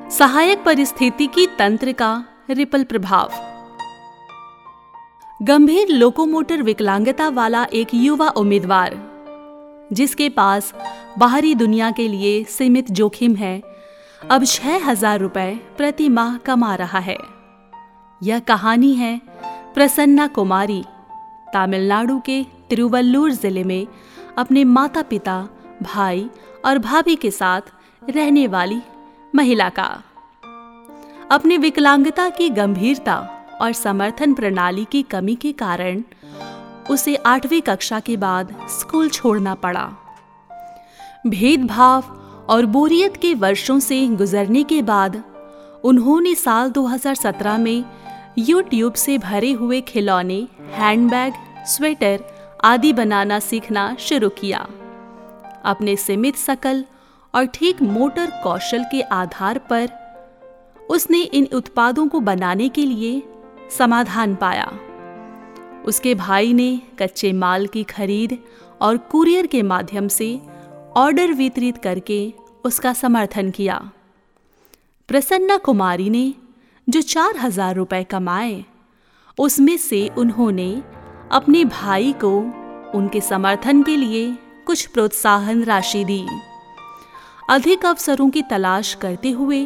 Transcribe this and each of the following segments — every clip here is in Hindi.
सहायक परिस्थितिकी तंत्र का रिपल प्रभाव। गंभीर लोकोमोटर विकलांगता वाला एक युवा उम्मीदवार जिसके पास बाहरी दुनिया के लिए सीमित जोखिम है, अब 6,000 रुपए प्रति माह कमा रहा है। यह कहानी है प्रसन्ना कुमारी, तमिलनाडु के तिरुवल्लुर जिले में अपने माता पिता, भाई और भाभी के साथ रहने वाली महिला का। अपनी विकलांगता की गंभीरता और समर्थन प्रणाली की कमी के कारण उसे 8वीं कक्षा के बाद स्कूल छोड़ना पड़ा। भेदभाव और बोरियत के वर्षों से गुजरने के बाद उन्होंने साल 2017 में YouTube से भरे हुए खिलौने, हैंडबैग, स्वेटर आदि बनाना सीखना शुरू किया। अपने सीमित शकल और ठीक मोटर कौशल के आधार पर उसने इन उत्पादों को बनाने के लिए समाधान पाया। उसके भाई ने कच्चे माल की खरीद और कुरियर के माध्यम से ऑर्डर वितरित करके उसका समर्थन किया। प्रसन्ना कुमारी ने जो 4,000 रुपए कमाए, उसमें से उन्होंने अपने भाई को उनके समर्थन के लिए कुछ प्रोत्साहन राशि दी। अधिक अवसरों की तलाश करते हुए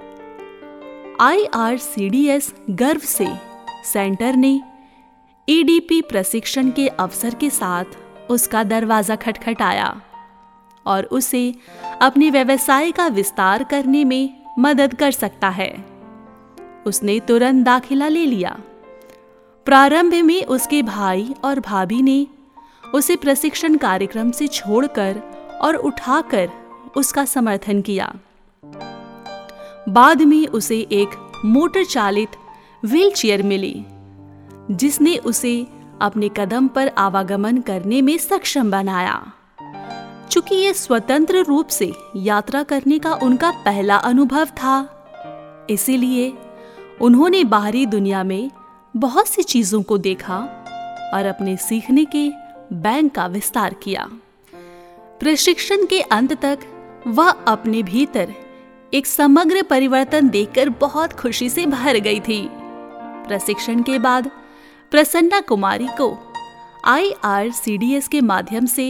IRCDS गर्व से सेंटर ने EDP प्रशिक्षण के अवसर के साथ उसका दरवाजा खटखटाया और उसे अपने व्यवसाय का विस्तार करने में मदद कर सकता है। उसने तुरंत दाखिला ले लिया। प्रारंभ में उसके भाई और भाभी ने उसे प्रशिक्षण कार्यक्रम से छोड़कर और उठाकर उसका समर्थन किया। बाद में उसे एक मोटर चालित व्हीलचेयर मिली, जिसने उसे अपने कदम पर आवागमन करने में सक्षम बनाया। चूंकि यह स्वतंत्र रूप से यात्रा करने का उनका पहला अनुभव था, इसीलिए उन्होंने बाहरी दुनिया में बहुत सी चीजों को देखा और अपने सीखने के बैंक का विस्तार किया। प्रशिक्षण के अंत तक वह अपने भीतर एक समग्र परिवर्तन देखकर बहुत खुशी से भर गई थी। प्रशिक्षण के बाद प्रसन्ना कुमारी को IRCDS के माध्यम से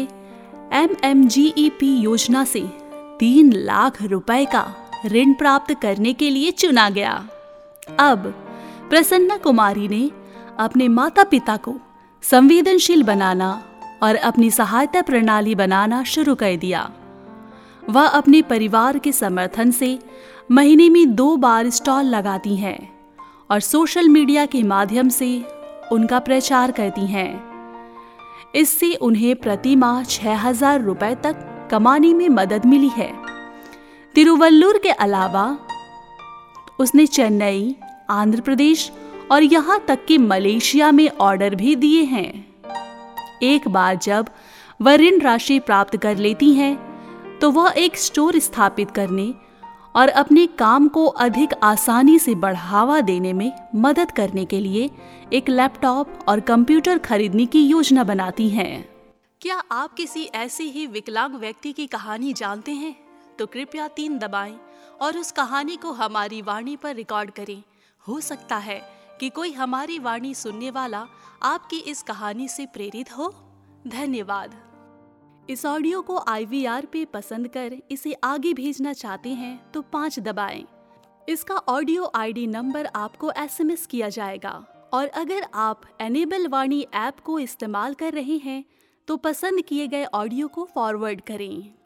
MMGEP योजना से 3 लाख रुपए का ऋण प्राप्त करने के लिए चुना गया। अब प्रसन्ना कुमारी ने अपने माता पिता को संवेदनशील बनाना और अपनी सहायता प्रणाली बनाना शुरू कर दिया। वह अपने परिवार के समर्थन से महीने में 2 बार स्टॉल लगाती हैं और सोशल मीडिया के माध्यम से उनका प्रचार करती हैं। इससे उन्हें प्रति माह 6,000 रुपए तक कमाने में मदद मिली है। तिरुवल्लुर के अलावा उसने चेन्नई, आंध्र प्रदेश और यहाँ तक कि मलेशिया में ऑर्डर भी दिए हैं। एक बार जब वह ऋण राशि प्राप्त कर लेती हैं, तो वह एक स्टोर स्थापित करने और अपने काम को अधिक आसानी से बढ़ावा देने में मदद करने के लिए एक लैपटॉप और कंप्यूटर खरीदने की योजना बनाती हैं। क्या आप किसी ऐसे ही विकलांग व्यक्ति की कहानी जानते हैं? तो कृपया 3 दबाएं और उस कहानी को हमारी वाणी पर रिकॉर्ड करें। हो सकता है कि कोई हमारी वाणी सुनने वाला आपकी इस कहानी से प्रेरित हो। धन्यवाद। इस ऑडियो को IVR पे पसंद कर इसे आगे भेजना चाहते हैं तो 5 दबाएं। इसका ऑडियो ID नंबर आपको SMS किया जाएगा। और अगर आप एनेबल वाणी ऐप को इस्तेमाल कर रहे हैं तो पसंद किए गए ऑडियो को फॉरवर्ड करें।